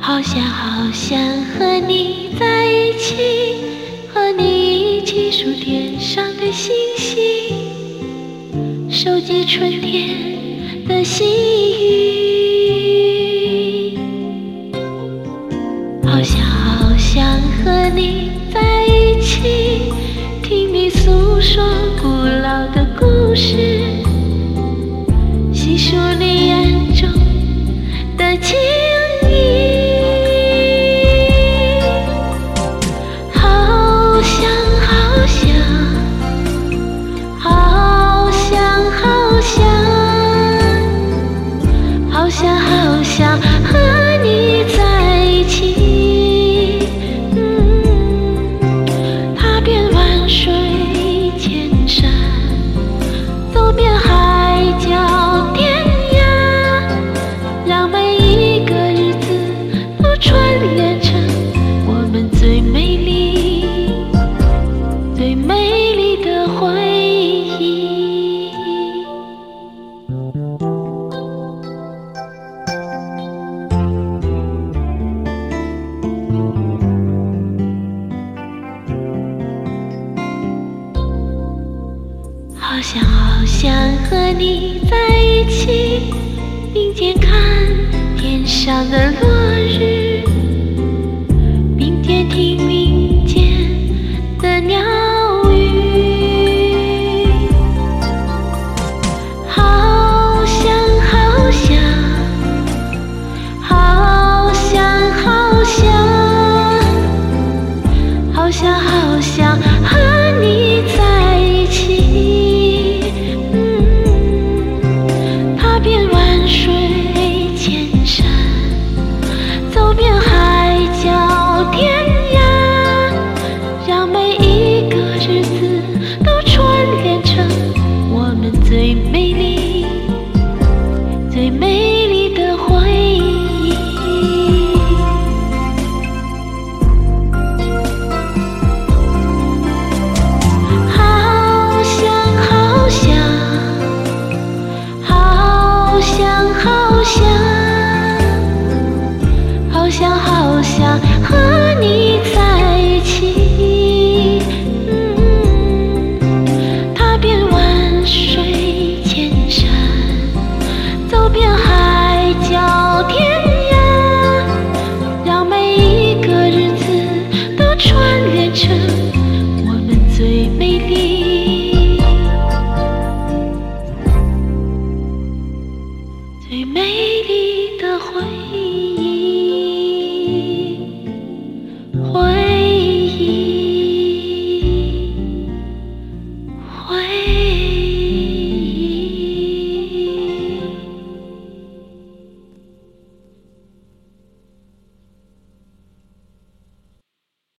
好想好想和你在一起，和你一起数天上的星星，收集春天的细雨。好想好想和你在一起，听你诉说古老的故事，细数你眼中的情意。好想好想好想好想好想好想和你在一起，踏遍万水千山，走遍海角天涯，让每一个日子都串联成我们最美丽最美丽的回忆。好想好想和你在一起，并肩看天上的落日，并肩听民间的鸟语。好想好想好想好想好想好想和你在一起，踏遍万水千山，走遍海角天涯，让每一个日子都串联成我们最美丽最美丽的回忆。好想好想好想好想好想好想